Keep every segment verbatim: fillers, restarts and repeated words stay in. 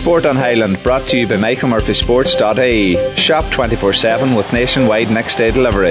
Sport on Highland, brought to you by Michael Murphy Sports dot I E. Shop twenty-four seven with nationwide next day delivery.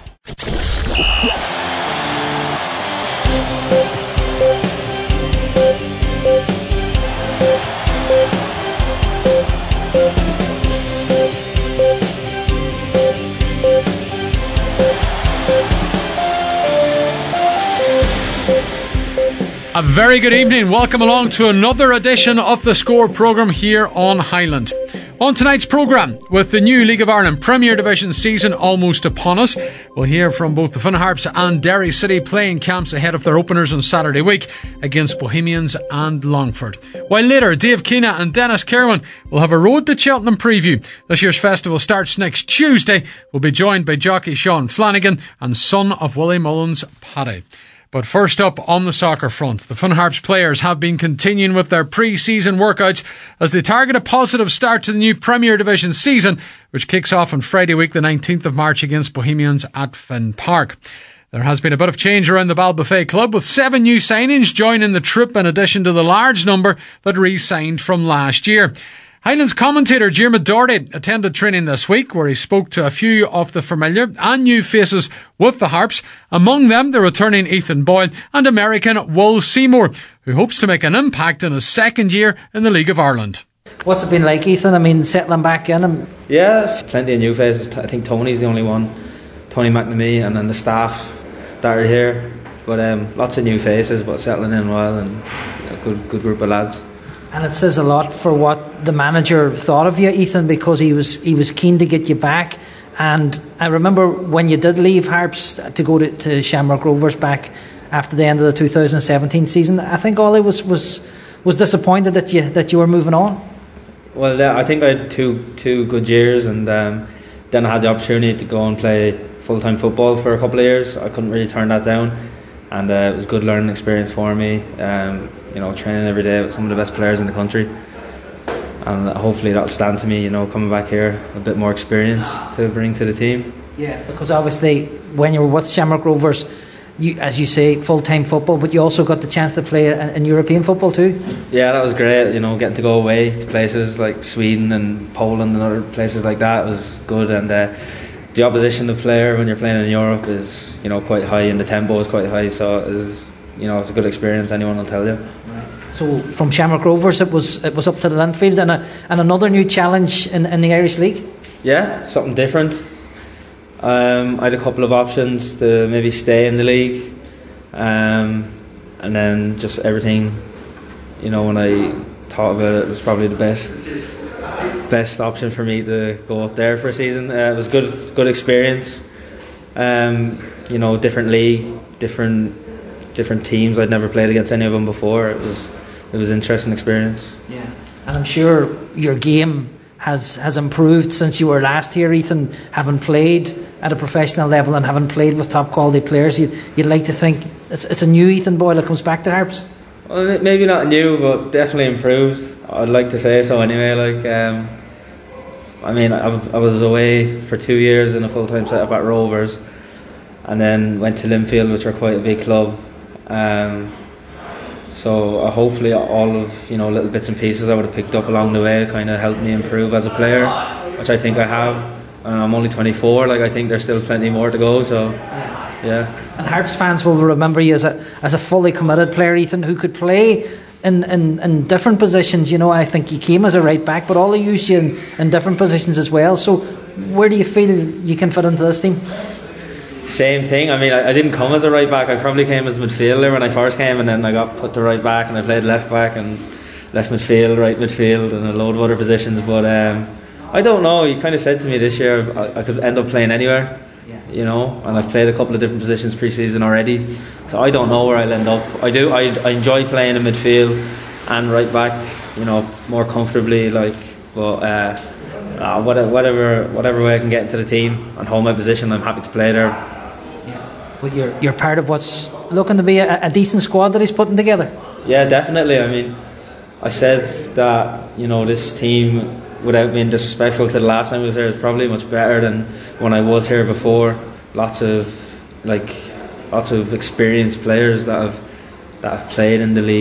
A very good evening. Welcome along to another edition of the Score programme here on Highland. On tonight's programme, with the new League of Ireland Premier Division season almost upon us, we'll hear from both the Finn Harps and Derry City playing camps ahead of their openers on Saturday week against Bohemians and Longford. While later, Dave Keena and Dennis Kerwin will have a Road to Cheltenham preview. This year's festival starts next Tuesday. We'll be joined by jockey Sean Flanagan and son of Willie Mullins, Paddy. But first up on the soccer front, the Finn Harps players have been continuing with their pre-season workouts as they target a positive start to the new Premier Division season, which kicks off on Friday week the nineteenth of March against Bohemians at Finn Park. There has been a bit of change around the Ballbuffet club, with seven new signings joining the troop in addition to the large number that re-signed from last year. Highlands commentator Diarmuid Doherty attended training this week, where he spoke to a few of the familiar and new faces with the Harps, among them the returning Ethan Boyle and American Will Seymour, who hopes to make an impact in his second year in the League of Ireland. What's it been like, Ethan? I mean, settling back in? And Yeah, plenty of new faces. I think Tony's the only one, Tony McNamee, and then the staff that are here. But um, lots of new faces, but settling in well, and a good, good group of lads. And it says a lot for what the manager thought of you, Ethan, because he was he was keen to get you back. And I remember when you did leave Harps to go to, to Shamrock Rovers back after the end of the two thousand seventeen season, I think Ollie was was, was disappointed that you that you were moving on. Well, yeah, I think I had two two good years, and um, then I had the opportunity to go and play full-time football for a couple of years. I couldn't really turn that down, and uh, it was a good learning experience for me. Um, you know, training every day with some of the best players in the country, and hopefully that'll stand to me, you know, coming back here, a bit more experience to bring to the team. Yeah, because obviously when you were with Shamrock Rovers, you, as you say, full-time football, but you also got the chance to play in European football too. Yeah, that was great, you know, getting to go away to places like Sweden and Poland and other places like that was good. And uh, the opposition of player when you're playing in Europe is, you know, quite high, and the tempo is quite high, so it is, you know, it's a good experience, anyone will tell you. Right. So from Shamrock Rovers it was it was up to the Linfield, and a, and another new challenge in, in the Irish League. Yeah, something different. um, I had a couple of options to maybe stay in the league, um, and then just everything, you know, when I thought about it, it was probably the best best option for me to go up there for a season. Uh, it was good good experience, um, you know, different league, different different teams. I'd never played against any of them before. It was it was an interesting experience. Yeah, and I'm sure your game has has improved since you were last here, Ethan, having played at a professional level and having played with top quality players. You'd, you'd like to think it's, it's a new Ethan Boyle that comes back to Harps? Well, maybe not new, but definitely improved. I'd like to say so anyway. Like, um, I mean, I, I was away for two years in a full-time setup at Rovers, and then went to Linfield, which are quite a big club. Um, so uh, hopefully all of, you know, little bits and pieces I would have picked up along the way kind of helped me improve as a player, which I think I have. And I'm only twenty-four. Like, I think there's still plenty more to go. So yeah. And Harps fans will remember you as a as a fully committed player, Ethan, who could play in, in, in different positions. You know, I think you came as a right back, but Ollie used you in, in different positions as well. So where do you feel you can fit into this team? Same thing. I mean, I, I didn't come as a right back. I probably came as midfielder when I first came, and then I got put to right back, and I played left back and left midfield, right midfield, and a load of other positions. But um, I don't know. You kind of said to me this year I, I could end up playing anywhere. Yeah. You know, and I've played a couple of different positions pre-season already, so I don't know where I'll end up. I do. I, I enjoy playing in midfield and right back. You know, more comfortably. Like, but uh, uh, whatever, whatever way I can get into the team and hold my position, I'm happy to play there. Well, you're you're part of what's looking to be a, a decent squad that he's putting together. Yeah, definitely. I mean, I said that, you know, this team, without being disrespectful to the last time I was here, is probably much better than when I was here before. Lots of like lots of experienced players that have that have played in the league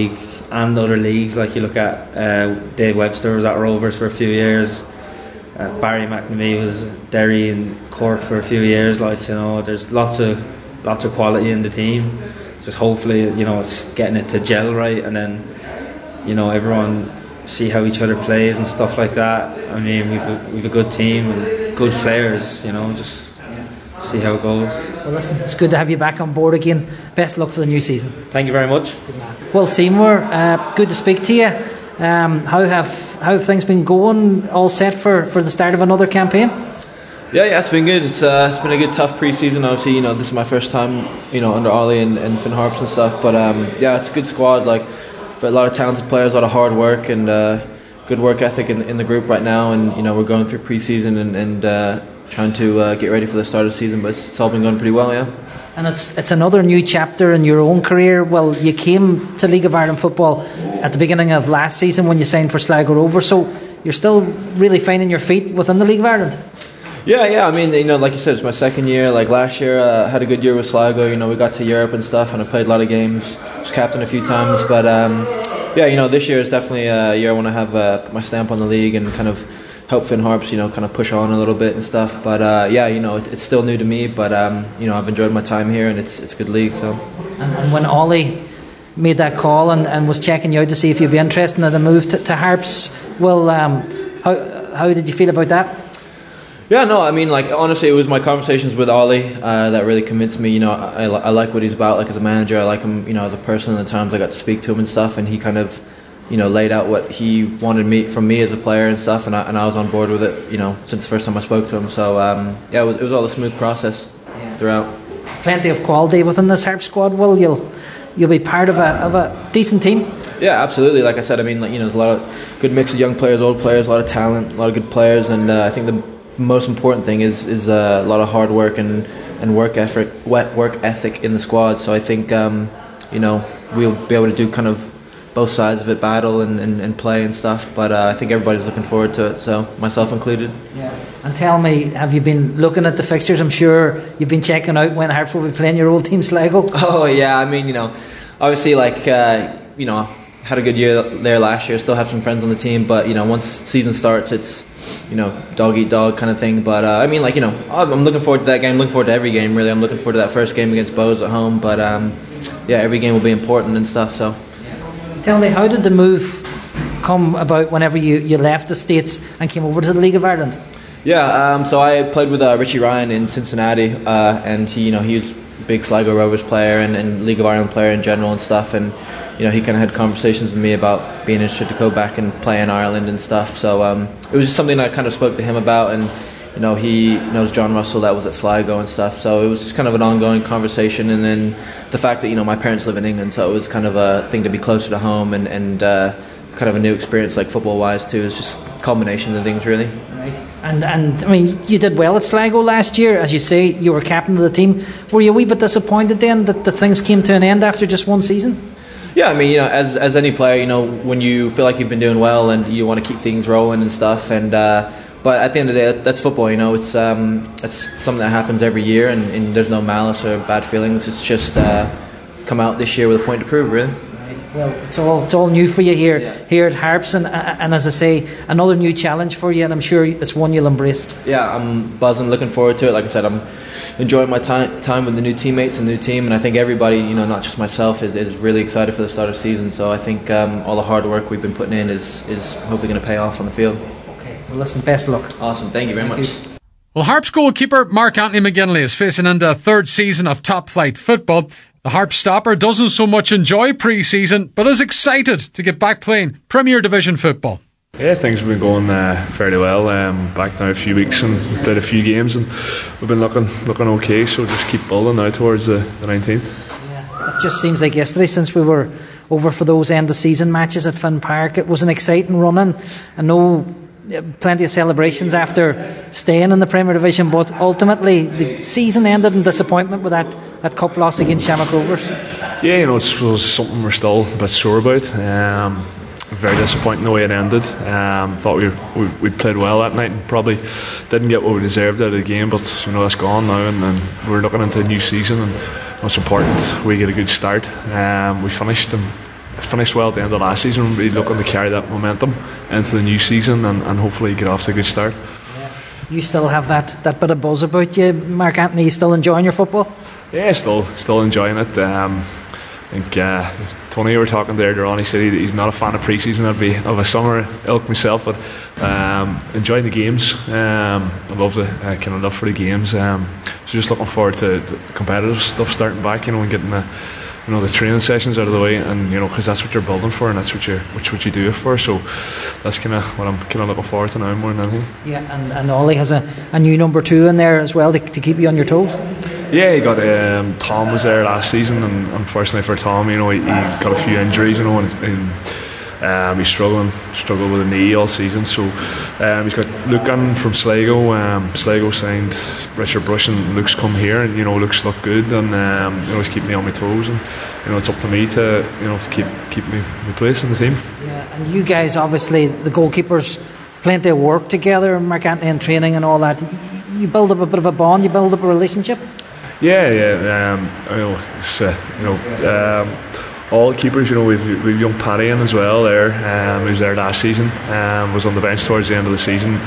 and other leagues. Like you look at uh, Dave Webster was at Rovers for a few years. Uh, Barry McNamee was Derry and Cork for a few years. Like, you know, there's lots of lots of quality in the team. Just hopefully, you know, it's getting it to gel right, and then, you know, everyone see how each other plays and stuff like that. I mean, we've a, we've a good team and good players. You know, just see how it goes. Well, listen, it's good to have you back on board again. Best luck for the new season. Thank you very much. Well, Seymour, uh, good to speak to you. Um, how have how have things been going? All set for, for the start of another campaign? Yeah, yeah, it's been good. It's uh, it's been a good tough pre-season. Obviously, you know, this is my first time, you know, under Ollie and, and Finn Harps and stuff. But um, yeah, it's a good squad. Like, for a lot of talented players, a lot of hard work and uh, good work ethic in, in the group right now. And you know, we're going through pre-season and, and uh, trying to uh, get ready for the start of the season. But it's, it's all been going pretty well, yeah. And it's it's another new chapter in your own career. Well, you came to League of Ireland football at the beginning of last season when you signed for Sligo Rovers, so you're still really finding your feet within the League of Ireland. Yeah, yeah. I mean, you know, like you said, it's my second year. Like last year, I uh, had a good year with Sligo. You know, we got to Europe and stuff, and I played a lot of games. Was captain a few times, but um, yeah, you know, this year is definitely a year I want to have uh, put my stamp on the league and kind of help Finn Harps, you know, kind of push on a little bit and stuff. But uh, yeah, you know, it, it's still new to me, but um, you know, I've enjoyed my time here, and it's it's a good league. So. And, and when Ollie made that call and, and was checking you out to see if you'd be interested in a move to, to Harps, well, um, how how did you feel about that? Yeah, no, I mean, like, honestly, it was my conversations with Ollie uh, that really convinced me. You know, I, I like what he's about, like, as a manager. I like him, you know, as a person. And the times I got to speak to him and stuff, and he kind of, you know, laid out what he wanted me from me as a player and stuff, and I, and I was on board with it, you know, since the first time I spoke to him. So, um, yeah, it was, it was all a smooth process yeah. throughout. Plenty of quality within this Harps squad. Well, you'll you'll be part of a of a decent team. Yeah, absolutely. Like I said, I mean, like, you know, there's a lot of good mix of young players, old players, a lot of talent, a lot of good players, and uh, I think the most important thing is is uh, a lot of hard work and, and work effort, wet work ethic in the squad. So I think um, you know, we'll be able to do kind of both sides of it, battle and, and, and play and stuff. But uh, I think everybody's looking forward to it, so myself included. Yeah. And tell me, have you been looking at the fixtures? I'm sure you've been checking out when Harps will be playing your old team Sligo. Oh yeah, I mean, you know, obviously, like uh, you know, had a good year there last year. Still have some friends on the team, but you know, once season starts, it's, you know, dog eat dog kind of thing. But uh, I mean, like, you know, I'm looking forward to that game. I'm looking forward to every game, really. I'm looking forward to that first game against Bows at home. But um, yeah, every game will be important and stuff. So, tell me, how did the move come about whenever you, you left the States and came over to the League of Ireland? Yeah, um, so I played with uh, Richie Ryan in Cincinnati, uh, and he, you know, he was a big Sligo Rovers player and, and League of Ireland player in general and stuff. And you know, he kind of had conversations with me about being interested to go back and play in Ireland and stuff. So um, it was just something I kind of spoke to him about, and you know, he knows John Russell that was at Sligo and stuff. So it was just kind of an ongoing conversation. And then the fact that, you know, my parents live in England, so it was kind of a thing to be closer to home and and uh, kind of a new experience, like football wise too. It's just a combination of things, really. Right. And and I mean, you did well at Sligo last year, as you say. You were captain of the team. Were you a wee bit disappointed then that the things came to an end after just one season? Yeah, I mean, you know, as as any player, you know, when you feel like you've been doing well and you want to keep things rolling and stuff, and uh, but at the end of the day, that's football. You know, it's um, it's something that happens every year, and, and there's no malice or bad feelings. It's just uh, come out this year with a point to prove, really. Well, it's all it's all new for you here yeah. here at Harps, and and as I say, another new challenge for you, and I'm sure it's one you'll embrace. Yeah, I'm buzzing, looking forward to it. Like I said, I'm enjoying my time time with the new teammates and new team, and I think everybody, you know, not just myself, is, is really excited for the start of the season. So I think um, all the hard work we've been putting in is is hopefully going to pay off on the field. Okay, well, listen, best of luck. Awesome, thank you very thank much. You. Well, Harps goalkeeper Mark Anthony McGinley is facing into a third season of top flight football. The Harps stopper doesn't so much enjoy pre-season, but is excited to get back playing Premier Division football. Yeah, things have been going uh, fairly well. Um, back now a few weeks and we've played a few games and we've been looking looking okay. So just keep building now towards the, the nineteenth. Yeah, it just seems like yesterday since we were over for those end of season matches at Finn Park. It was an exciting running. I know plenty of celebrations after staying in the Premier Division, but ultimately the season ended in disappointment with that, that cup loss against Shamrock Rovers. Yeah, you know, it was something we're still a bit sore about. Um, very disappointing the way it ended. Um, thought we, we we played well that night and probably didn't get what we deserved out of the game, but you know, that's gone now, and, and we're looking into a new season, and it's important we get a good start. Um, we finished in finished well at the end of last season. We're really looking to carry that momentum into the new season and, and hopefully get off to a good start. You still have that, that bit of buzz about you, Mark Anthony. You still enjoying your football? Yeah, still still enjoying it. Um, I think uh, Tony, we were talking there earlier on, he said he, he's not a fan of pre-season. I'd be of a summer ilk myself, but um, enjoying the games. Um, I love the uh, kind of love for the games. Um, so just looking forward to the competitive stuff starting back, you know, and getting the you know the training sessions out of the way, and you know because that's what you're building for, and that's what you which what you do it for. So that's kind of what I'm kind of looking forward to now more than anything. Yeah, and and Ollie has a, a new number two in there as well to, to keep you on your toes. Yeah, he got um, Tom was there last season, and unfortunately for Tom, you know, he, he got a few injuries, you know, and, and um, he's struggling, struggled with a knee all season. So um, he's got Luke in from Sligo. Um, Sligo signed Richard Brush, and Luke's come here, and you know, Luke's look good, and um, you know, he's keeping me on my toes, and you know, it's up to me to you know to keep keep me my place in the team. Yeah, and you guys, obviously, the goalkeepers, plenty of work together, Mark Anthony, and training and all that. You build up a bit of a bond, you build up a relationship. Yeah, yeah. Um, you know, it's, uh, you know, um, all the keepers. You know, we've we've young Paddy in as well. There, um, who was there last season. Um, was on the bench towards the end of the season.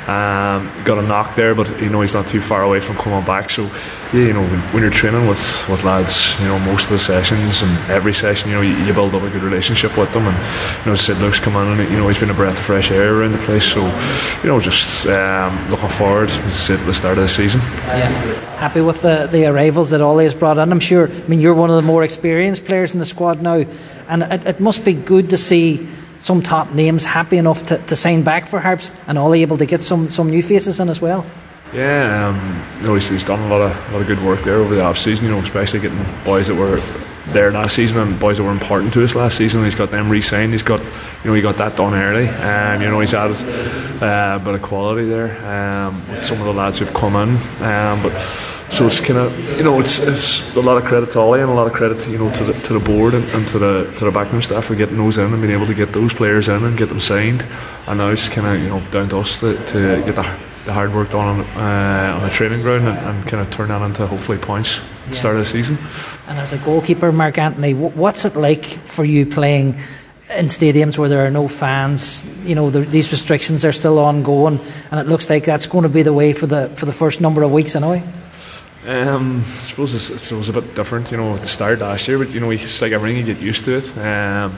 Um, got a knock there, but you know he's not too far away from coming back. So yeah, you know when, when you're training with, with lads, you know most of the sessions and every session, you know you, you build up a good relationship with them. And you know Sid Luke's come on, and you know he's been a breath of fresh air around the place. So you know just um, looking forward, as I said, at the start of the season. Yeah, happy with the, the arrivals that Ollie has brought in. I'm sure. I mean, you're one of the more experienced players in the squad now, and it, it must be good to see some top names happy enough to, to sign back for Harps, and Ollie able to get some, some new faces in as well. Yeah, um, you know he's, he's done a lot of a lot of good work there over the off season. You know, especially getting boys that were there last season and boys that were important to us last season. He's got them re-signed. He's got you know he got that done early, and you know he's added uh, a bit of quality there um, with some of the lads who've come in. Um, but so it's kind of you know it's it's a lot of credit to Ollie and a lot of credit you know to the to the board and, and to the to the backroom staff for getting those in and being able to get those players in and get them signed. And now it's kind of you know down to us to, to get the the hard work done on, uh, on the training ground and, and kind of turn that into hopefully points at the start of the season. And as a goalkeeper, Mark Anthony, what's it like for you playing in stadiums where there are no fans? You know, the, these restrictions are still ongoing, and it looks like that's going to be the way for the for the first number of weeks anyway. Um, I suppose it's, it's, it was a bit different, you know, at the start last year, but you know, it's like everything, you get used to it. Um,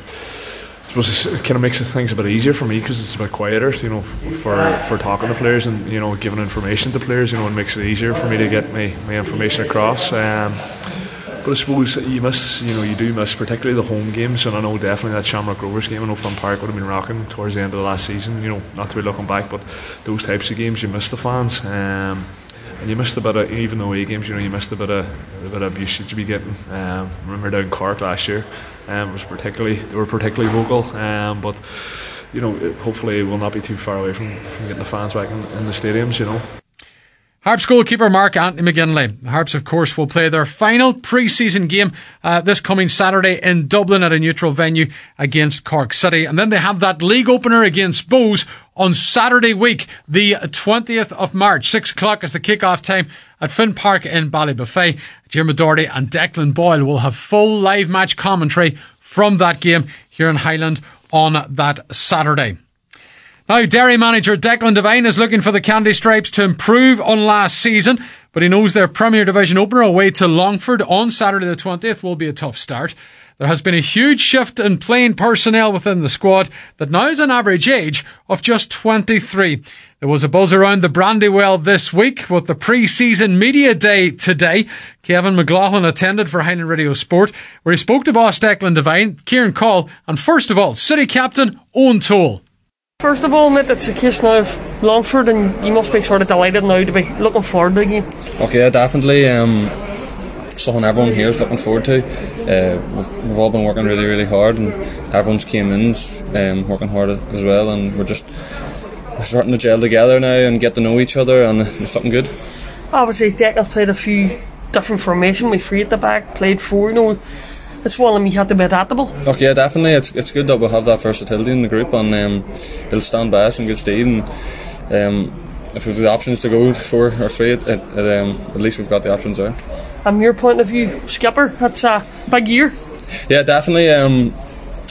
I suppose it kind of makes things a bit easier for me because it's a bit quieter, you know, for for talking to players and you know giving information to players. You know, it makes it easier for me to get my, my information across. Um, but I suppose you miss, you know, you do miss particularly the home games, and I know definitely that Shamrock Rovers game. I know Fun Park would have been rocking towards the end of the last season. You know, not to be looking back, but those types of games you miss the fans. Um, And you missed a bit of, even the away games, you know, you missed a bit of a bit of abuse that you'd be getting. Um, remember down Cork last year, um, it was particularly they were particularly vocal. Um, but you know, it, hopefully, we'll not be too far away from, from getting the fans back in, in the stadiums. You know. Harps goalkeeper Mark Anthony McGinley. The Harps, of course, will play their final pre-season game uh, this coming Saturday in Dublin at a neutral venue against Cork City. And then they have that league opener against Bohs on Saturday week, the twentieth of March. Six o'clock is the kick-off time at Finn Park in Ballybuffet. Jim Doherty and Declan Boyle will have full live match commentary from that game here in Highland on that Saturday. Now, Derry manager Declan Devine is looking for the Candy Stripes to improve on last season, but he knows their Premier Division opener away to Longford on Saturday the twentieth will be a tough start. There has been a huge shift in playing personnel within the squad that now has an average age of just twenty-three. There was a buzz around the Brandywell this week with the pre-season media day today. Kevin McLaughlin attended for Highland Radio Sport, where he spoke to boss Declan Devine, Kieran Call, and first of all, City captain Owen Toole. First of all, mate, it's a case now of Longford, and you must be sort of delighted now to be looking forward to the game. Okay, definitely. Um, something everyone here is looking forward to. Uh, we've, we've all been working really, really hard, and everyone's came in um, working hard as well, and we're just we're starting to gel together now and get to know each other, and it's looking good. Obviously, Declan's played a few different formations. We three at the back, played four, you know. It's one of them you have to be adaptable. Okay, yeah, definitely. It's it's good that we have that versatility in the group, and um, they'll stand by us in good stead. And um, if we've the options to go four or three, it, it, it, um, at least we've got the options there. From your point of view, skipper, that's a big year. Yeah, definitely. Um,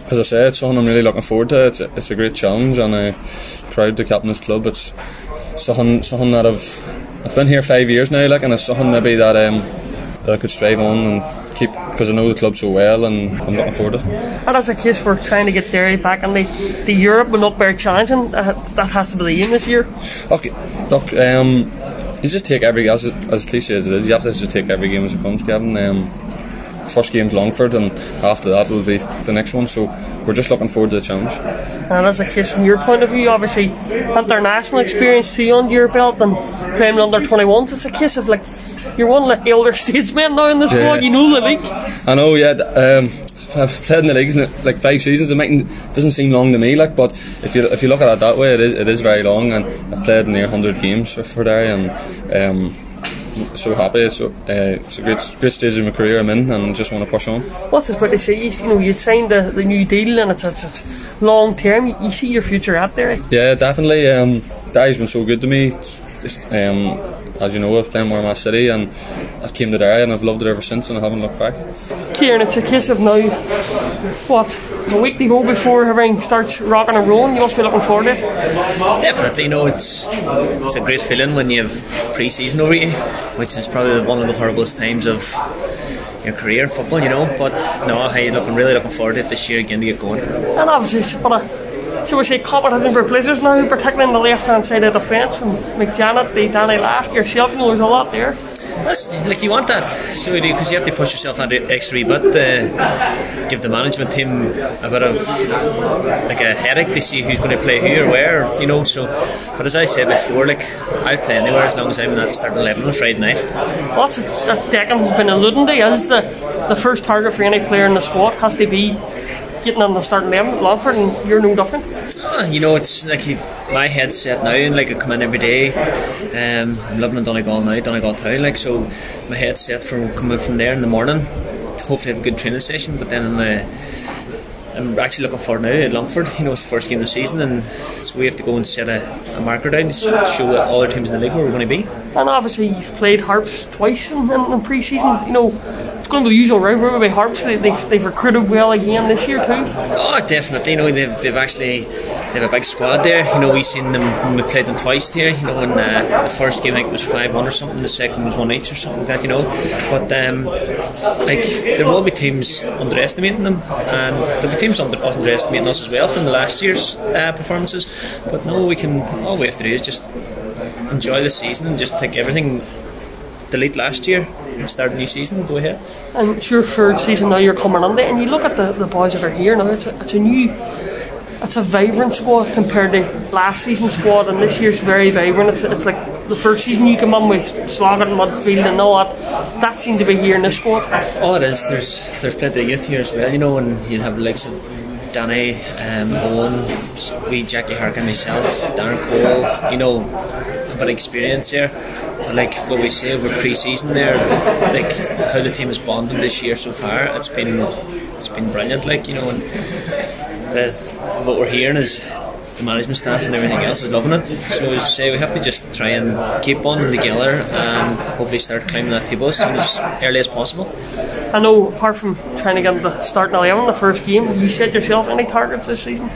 as I said, it's something I'm really looking forward to. It's a, it's a great challenge, and I'm proud to captain this club. It's something, something that I've I've been here five years now, like, and it's something maybe that um, that I could strive on and keep, because I know the club so well, and I'm looking forward to it. And as a case for trying to get Derry back in the, the Europe will not very challenging. Uh, that has to be the aim this year. Okay, look, um, you just take every, as as cliche as it is, you have to just take every game as it comes, Kevin. Um, first game's Longford, and after that will be the next one, so we're just looking forward to the challenge. And as a case from your point of view, obviously international experience too under your belt and playing under twenty-ones, it's a case of like you're one of the elder statesmen now in the squad. Yeah. You know the league. I know, yeah. Um, I've played in the league like five seasons. It might, doesn't seem long to me, like, but if you if you look at it that way, it is it is very long. And I've played near one hundred games for, for Derry, and um, so happy. So uh, it's a great great stage of my career I'm in, and just want to push on. What's it about to say? You know, you'd signed the, the new deal, and it's, it's, it's long term. You, you see your future out there. Yeah, definitely. Um, Derry's been so good to me. Just, um, as you know, I was playing Moormass City, and I came to Derry, and I've loved it ever since, and I haven't looked back. Kieran, it's a case of now, what, a week to go before everything starts rocking and rolling. You must be looking forward to it. Definitely, you know, it's it's a great feeling when you have pre-season over you, which is probably one of the horriblest times of your career in football, you know. But no, I'm looking, really looking forward to it this year again to get going. And obviously it's but a shall we say competition for places now, particularly on the left hand side of the fence, and McJanet, the Danny Lask, yourself, you know, there's a lot there. That's, like, you want that, so you do, because you have to push yourself on the extra bit, uh, give the management team a bit of like a headache to see who's going to play who or where, you know. So, but as I said before, like, I'll play anywhere as long as I'm in that starting eleven on Friday night. Well, that's that's Declan has been alluding to, is the the first target for any player in the squad has to be getting on the starting eleven at Longford, and you're no different. Oh, you know, it's like you, my head's set now, and like I come in every day. Um, I'm living in Donegal now, Donegal town, like, so my head's set for coming from there in the morning. Hopefully have a good training session, but then in the, I'm actually looking forward now at Longford. You know, it's the first game of the season, and so we have to go and set a, a marker down to show all the teams in the league where we're going to be. And obviously you've played Harps twice in, in, in pre-season. You know, it's going to be the usual round by Harps. They, they've, they've recruited well again this year too. Oh, definitely. You know, they've, they've actually they have a big squad there. You know, we've seen them when we played them twice here. You know, and uh, the first game I think was five one or something. The second was one each or something like that. You know, but um, like there will be teams underestimating them, and there'll be teams under, underestimating us as well from the last year's uh, performances. But no, we can. All we have to do is just enjoy the season and just take everything. Delete last year and start a new season and go ahead. And it's your third season now, you're coming on there, and you look at the, the boys that are here now, it's a, it's a new, it's a vibrant squad compared to last season's squad, and this year's very vibrant. It's, it's like the first season you come on with Sloggett and Mudfield and all that, that seemed to be here in this squad. Oh, it is. There's there's plenty of youth here as well, you know, and you'll have the likes of Danny, um, Owen, wee Jackie Harkin, myself, Darren Cole, you know, a bit of experience there. Like what we say over pre-season there, like how the team has bonded this year so far, it's been it's been brilliant. Like, you know, and the, what we're hearing is the management staff and everything else is loving it. So as I say, we have to just try and keep bonding together and hopefully start climbing that table as soon as early as possible. I know, apart from trying to get the starting eleven the first game, have you set yourself any targets this season?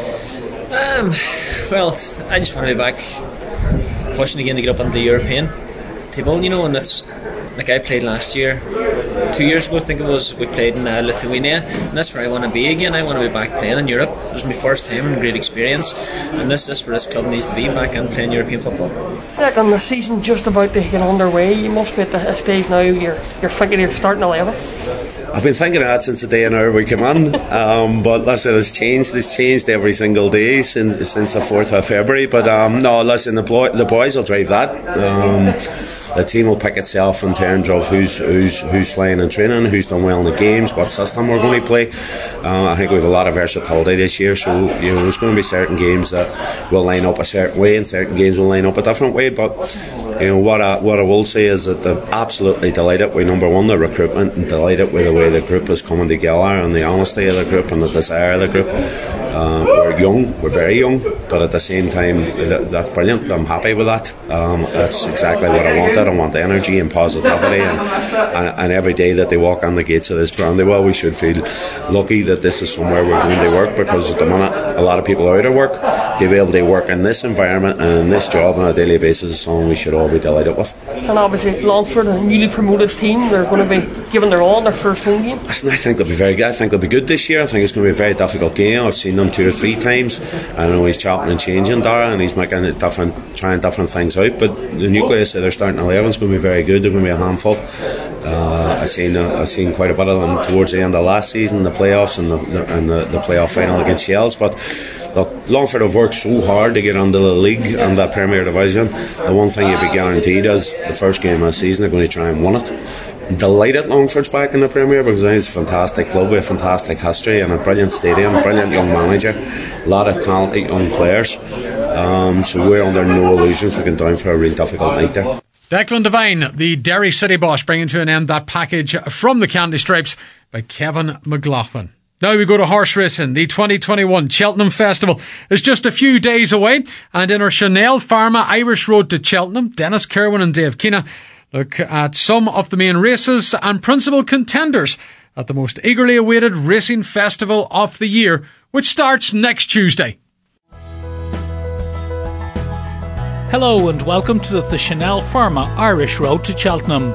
Um, well, I just want to be back pushing again to get up on the European table, you know, and that's like I played last year, two years ago I think it was, we played in uh, Lithuania, and that's where I want to be again. I want to be back playing in Europe. It was my first time and great experience, and this is where this club needs to be, back and playing European football. Like, on the season just about to get underway, you must be at the stage now you're, you're thinking you're starting eleven. I've been thinking of that since the day an hour we came on, um, but listen, it's changed. It's changed every single day since since the fourth of February. But um, no, listen, the, boy, the boys will drive that. Um, the team will pick itself in terms of who's who's who's flying and training, who's done well in the games, what system we're going to play. Uh, I think we have a lot of versatility this year, so you know there's going to be certain games that will line up a certain way, and certain games will line up a different way. But you know what I what I will say is that they're absolutely delighted with number one, the recruitment, and delighted with the way the group is coming together and the honesty of the group and the desire of the group. Uh, we're young, we're very young, but at the same time, that, that's brilliant. I'm happy with that. Um, that's exactly what I wanted. I want energy and positivity, and, and, and every day that they walk on the gates of this Brandywell, we should feel lucky that this is somewhere we're going to work, because at the minute a lot of people are out of work. To be able to work in this environment and in this job on a daily basis is something we should all be delighted with. And obviously Longford, a newly promoted team, they're going to be giving their all in their first home game. Listen, I think they'll be very good. I think they'll be good this year. I think it's going to be a very difficult game. I've seen them two or three times. I know he's chopping and changing Dara, and he's making it different, trying different things out, but the nucleus of their starting eleven is going to be very good. They're going to be a handful. Uh, I've seen uh, I've seen quite a bit of them towards the end of last season, the playoffs and the, the and the, the playoff final against Shells. But look, Longford have worked so hard to get into the league and that Premier Division. The one thing you'd be guaranteed is the first game of the season they're going to try and win it. Delighted Longford's back in the Premier, because I think it's a fantastic club with a fantastic history and a brilliant stadium, brilliant young manager, a lot of talented young players. Um, so we're under no illusions we can down for a really difficult night there. Declan Devine, the Derry City boss, bringing to an end that package from the Candy Stripes by Kevin McLaughlin. Now we go to horse racing. The twenty twenty-one Cheltenham Festival is just a few days away, and in our Chanel Pharma Irish Road to Cheltenham, Dennis Kerwin and Dave Keena look at some of the main races and principal contenders at the most eagerly awaited racing festival of the year, which starts next Tuesday. Hello and welcome to the Chanel Pharma Irish Road to Cheltenham.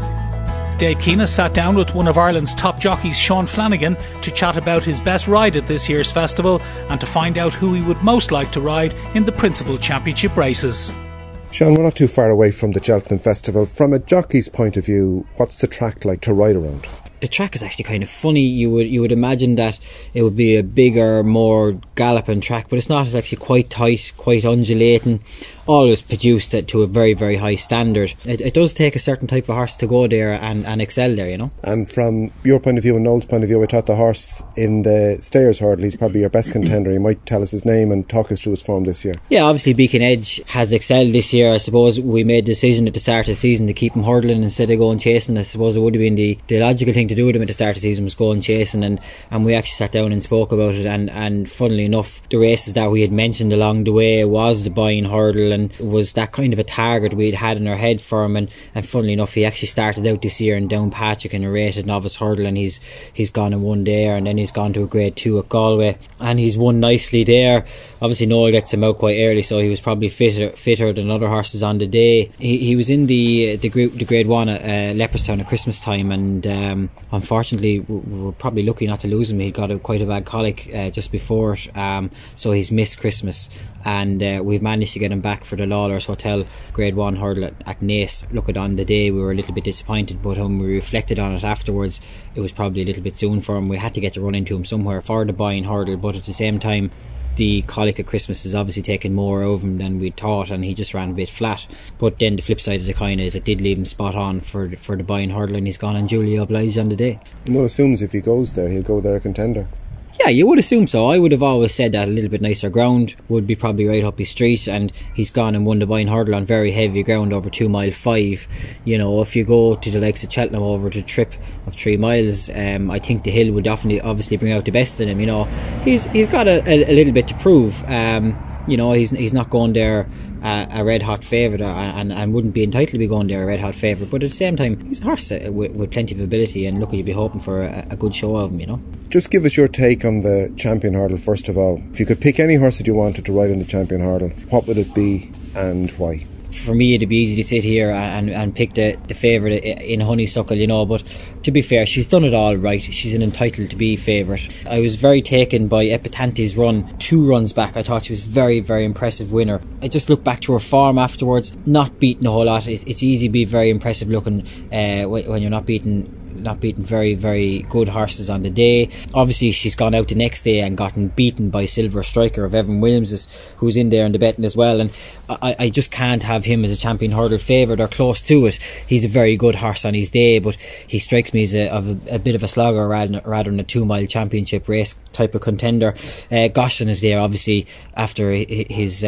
Dave Keena sat down with one of Ireland's top jockeys, Sean Flanagan, to chat about his best ride at this year's festival and to find out who he would most like to ride in the Principal Championship races. Sean, we're not too far away from the Cheltenham Festival. From a jockey's point of view, what's the track like to ride around? The track is actually kind of funny. You would you would imagine that it would be a bigger, more galloping track, but it's not. It's actually quite tight, quite undulating. Always produced it to a very, very high standard. It, it does take a certain type of horse to go there and, and excel there, you know. And from your point of view and Noel's point of view, I thought the horse in the Stayers hurdle, he's probably your best contender. You might tell us his name and talk us through his form this year. Yeah, obviously Beacon Edge has excelled this year. I suppose we made the decision at the start of the season to keep him hurdling instead of going chasing. I suppose it would have been the, the logical thing to do with him at the start of the season was going chasing, and, and we actually sat down and spoke about it, and, and funnily enough, the races that we had mentioned along the way was the Boyne hurdle, and was that kind of a target we'd had in our head for him, and, and funnily enough he actually started out this year in Downpatrick in a rated novice hurdle, and he's he's gone and won there, and then he's gone to a grade two at Galway and he's won nicely there. Obviously Noel gets him out quite early, so he was probably fitter fitter than other horses on the day. He, he was in the the group the grade one at uh, Leopardstown at Christmas time, and um, unfortunately we were probably lucky not to lose him. He got a, quite a bad colic uh, just before it, um, so he's missed Christmas, and uh, we've managed to get him back for the Lawlers Hotel grade one hurdle at, at Naas. Look, at on the day we were a little bit disappointed, but when we reflected on it afterwards, it was probably a little bit soon for him. We had to get to run into him somewhere for the Boyne hurdle, but at the same time the colic at Christmas has obviously taken more of him than we thought, and he just ran a bit flat. But then the flip side of the coin is it did leave him spot on for for the Boyne hurdle, and he's gone and duly obliged on the day. One assumes if he goes there, he'll go there a contender. Yeah, you would assume so. I would have always said that a little bit nicer ground would be probably right up his street, and he's gone and won the Boyne hurdle on very heavy ground over two mile five. You know, if you go to the likes of Cheltenham over the trip of three miles, um, I think the hill would definitely obviously bring out the best in him. You know, he's he's got a, a, a little bit to prove. Um, you know, he's he's not going there uh, a red hot favourite, and, and wouldn't be entitled to be going there a red hot favourite, but at the same time he's a horse uh, with, with plenty of ability, and look, you'd be hoping for a, a good show of him, you know. Just give us your take on the champion hurdle first of all. If you could pick any horse that you wanted to ride in the champion hurdle, what would it be and why? For me it'd be easy to sit here and, and pick the, the favourite in Honeysuckle, you know, but to be fair, she's done it all right. She's an entitled to be favourite. I was very taken by Epitante's run two runs back. I thought she was very, very impressive winner. I just looked back to her form afterwards, not beating a whole lot. It's, it's easy to be very impressive looking uh, when you're not beating not beating very, very good horses on the day. Obviously she's gone out the next day and gotten beaten by Silver Striker of Evan Williams, who's in there in the betting as well, and I, I just can't have him as a champion hurdle favourite or close to it. He's a very good horse on his day, but he strikes me as a, of a, a bit of a slogger rather, rather than a two mile championship race type of contender. uh, Goshen is there obviously after his uh,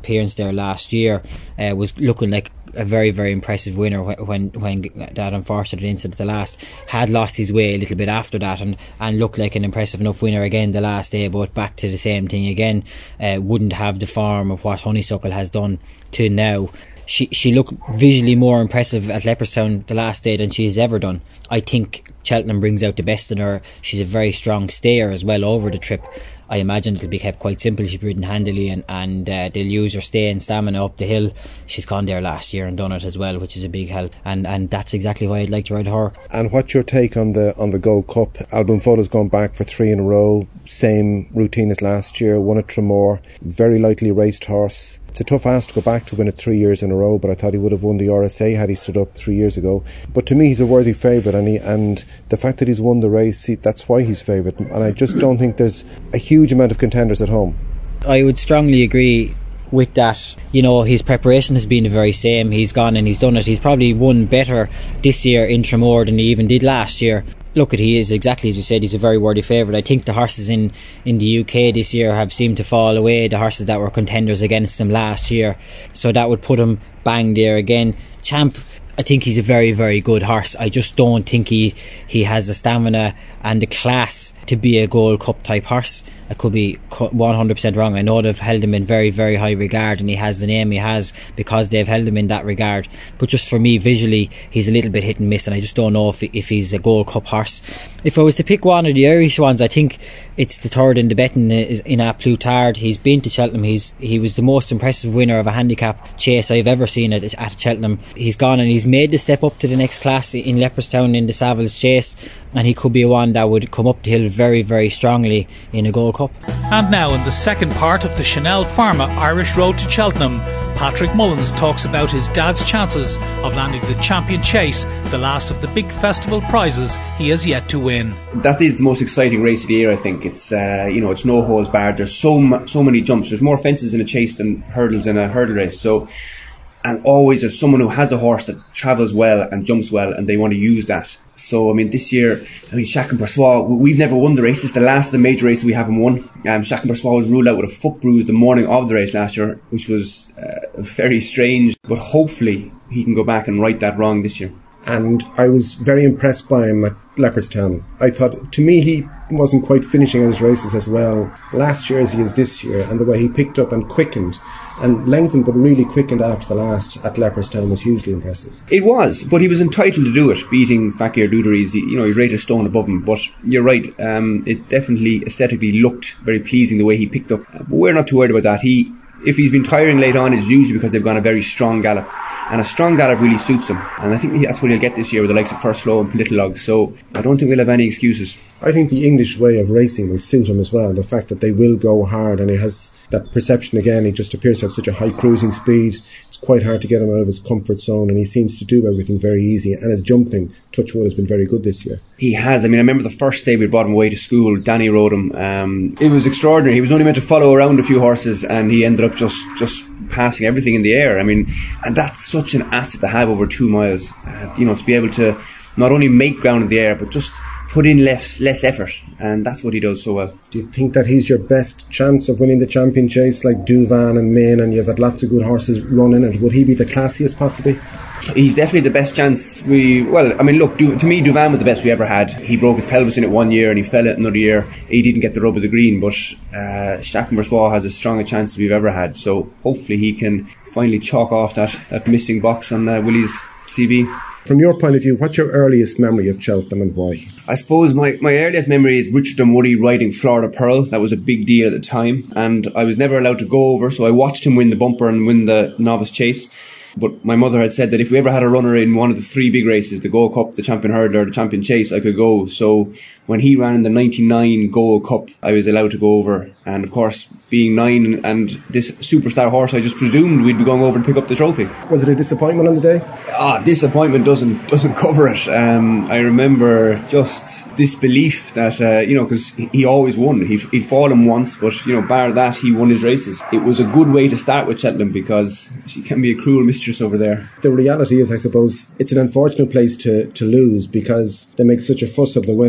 appearance there last year, uh, was looking like a very, very impressive winner when when that unfortunate incident at the last. Had lost his way a little bit after that and, and looked like an impressive enough winner again the last day, but back to the same thing again. Uh, wouldn't have the form of what Honeysuckle has done to now. She she looked visually more impressive at Leopardstown the last day than she has ever done. I think Cheltenham brings out the best in her. She's a very strong stayer as well over the trip. I imagine it'll be kept quite simple. She'll be ridden handily, and, and uh, they'll use her stay and stamina up the hill. She's gone there last year and done it as well, which is a big help, and, and that's exactly why I'd like to ride her. And what's your take on the on the Gold Cup? Albumfola's gone back for three in a row, same routine as last year, won at Tramore, very lightly raced horse. It's a tough ask to go back to win it three years in a row, but I thought he would have won the R S A had he stood up three years ago. But to me, he's a worthy favourite, and he, and the fact that he's won the race, he, that's why he's favourite. And I just don't think there's a huge amount of contenders at home. I would strongly agree with that. You know, his preparation has been the very same. He's gone and he's done it. He's probably won better this year in Tramore than he even did last year. Look, at he is exactly as you said. He's a very worthy favourite. I think the horses in, in the U K this year have seemed to fall away. The horses that were contenders against him last year, so that would put him bang there again. Champ, I think he's a very, very good horse. I just don't think he he has the stamina and the class to be a Gold Cup type horse. I could be one hundred percent wrong. I know they've held him in very, very high regard, and he has the name he has because they've held him in that regard. But just for me, visually, he's a little bit hit and miss, and I just don't know if if he's a Gold Cup horse. If I was to pick one of the Irish ones, I think it's the third in the betting in A Plutard. He's been to Cheltenham. He's he was the most impressive winner of a handicap chase I've ever seen at, at Cheltenham. He's gone and he's made the step up to the next class in Leopardstown in the Savills Chase, and he could be one that would come up the hill very, very strongly in a Gold Cup. And now in the second part of the Chanel Pharma Irish Road to Cheltenham, Patrick Mullins talks about his dad's chances of landing the Champion Chase, the last of the big festival prizes he has yet to win. That is the most exciting race of the year, I think. It's uh, you know, it's no holds barred. There's so so many jumps. There's more fences in a chase than hurdles in a hurdle race. So, and always there's someone who has a horse that travels well and jumps well, and they want to use that. So, I mean, this year, I mean, Chacun Pour Soi, we've never won the race. It's the last of the major races we haven't won. Um, Chacun Pour Soi was ruled out with a foot bruise the morning of the race last year, which was uh, very strange. But hopefully he can go back and right that wrong this year. And I was very impressed by him at Leopardstown. I thought, to me, he wasn't quite finishing out his races as well last year as he is this year, and the way he picked up and quickened and lengthened but really quickened after the last at Leopardstown was hugely impressive. It was, but he was entitled to do it, beating Fakir Dudaries. You know, he's rated a stone above him, but you're right, um, it definitely aesthetically looked very pleasing the way he picked up. But we're not too worried about that. He, if he's been tiring late on, it's usually because they've gone a very strong gallop, and a strong gallop really suits him, and I think that's what he'll get this year with the likes of First Flow and Politolog. So I don't think we'll have any excuses. I think the English way of racing will suit him as well. The fact that they will go hard, and he has that perception again. He just appears to have such a high cruising speed. It's quite hard to get him out of his comfort zone, and he seems to do everything very easy, and his jumping, touch wood, has been very good this year. He has. I mean, I remember the first day we brought him away to school, Danny rode him. Um, it was extraordinary. He was only meant to follow around a few horses, and he ended up just, just passing everything in the air. I mean, and that's such an asset to have over two miles. Uh, you know, to be able to not only make ground in the air, but just put in less, less effort, and that's what he does so well. Do you think that he's your best chance of winning the Champion Chase, like Duvan and Maine, and you've had lots of good horses running it? Would he be the classiest possibly? He's definitely the best chance we... Well, I mean, look, du- to me, Duvan was the best we ever had. He broke his pelvis in it one year and he fell it another year. He didn't get the rub of the green, but uh, Chacun Pour Soi has as strong a chance as we've ever had. So hopefully he can finally chalk off that, that missing box on uh, Willie's C V. From your point of view, what's your earliest memory of Cheltenham and why? I suppose my, my earliest memory is Richard Dunwoody riding Florida Pearl. That was a big deal at the time, and I was never allowed to go over, so I watched him win the bumper and win the novice chase. But my mother had said that if we ever had a runner in one of the three big races, the Gold Cup, the Champion Hurdle or the Champion Chase, I could go. So when he ran in the ninety-nine Gold Cup, I was allowed to go over. And of course, being nine and this superstar horse, I just presumed we'd be going over to pick up the trophy. Was it a disappointment on the day? Ah, disappointment doesn't doesn't cover it. Um, I remember just disbelief that, uh, you know, because he always won. He'd, he'd fallen once, but, you know, bar that, he won his races. It was a good way to start with Cheltenham because she can be a cruel mistress over there. The reality is, I suppose, it's an unfortunate place to, to lose because they make such a fuss of the winners and the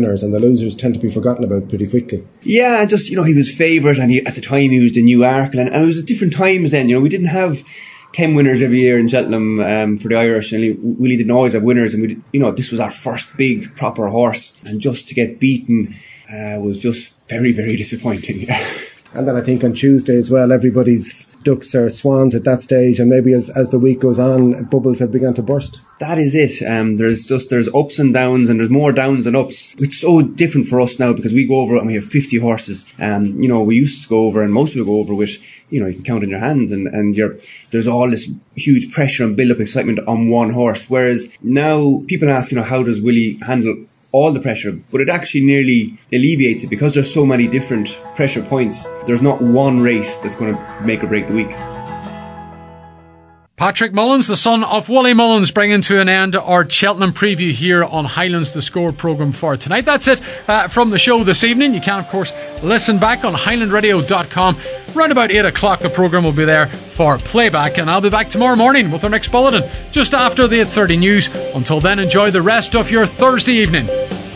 losers tend to be forgotten about pretty quickly. Yeah, and just, you know, he was favourite, and he, at the time he was the new Arkle, and, and it was at different times then. You know, we didn't have ten winners every year in Cheltenham um, for the Irish, and we didn't always have winners, and we, you know, this was our first big proper horse, and just to get beaten uh, was just very, very disappointing. And then I think on Tuesday as well, everybody's ducks are swans at that stage, and maybe as, as the week goes on, bubbles have begun to burst. That is it. Um, there's just there's ups and downs, and there's more downs than ups. It's so different for us now because we go over and we have fifty horses. Um, you know, we used to go over, and most people go over with, you know, you can count on your hands, and and you're there's all this huge pressure and build up excitement on one horse. Whereas now people ask, you know, how does Willie handle all the pressure? But it actually nearly alleviates it because there's so many different pressure points. There's not one race that's going to make or break the week. Patrick Mullins, the son of Wally Mullins, bringing to an end our Cheltenham preview here on Highlands The Score programme for tonight. That's it uh, from the show this evening. You can, of course, listen back on highland radio dot com. Around about eight o'clock, the programme will be there for playback, and I'll be back tomorrow morning with our next bulletin, just after the eight thirty news. Until then, enjoy the rest of your Thursday evening.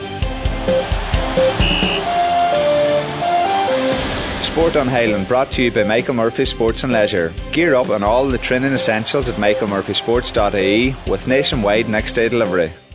Sport on Highland brought to you by Michael Murphy Sports and Leisure. Gear up on all the training essentials at michael murphy sports dot I E with nationwide next day delivery.